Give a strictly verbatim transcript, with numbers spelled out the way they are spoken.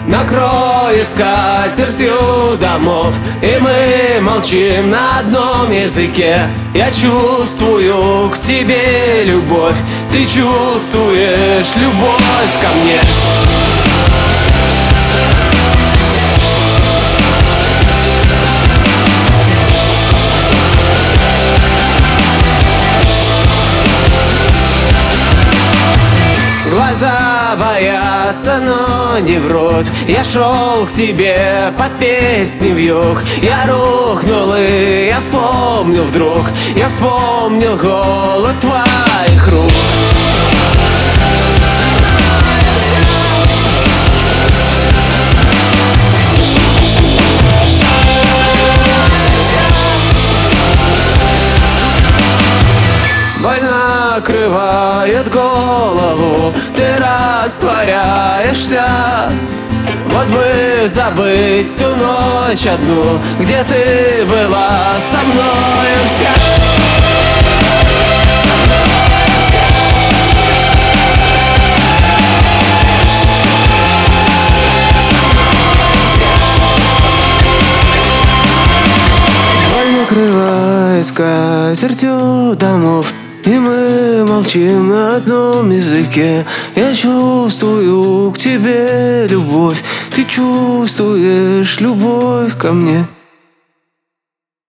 накроет скатертью домов, и мы молчим на одном языке. Я чувствую к тебе любовь, ты чувствуешь любовь ко мне. Глаза боятся, но не врут. Я шел к тебе под песни вьюг. Я рухнул и я вспомнил вдруг. Я вспомнил голод твоих рук. Боль накрывает голову, ты растворяешься. Вот бы забыть ту ночь одну, где ты была со мною вся. Боль накрывает скатертью домов, и мы молчим на одном языке. Я чувствую к тебе любовь, ты чувствуешь любовь ко мне.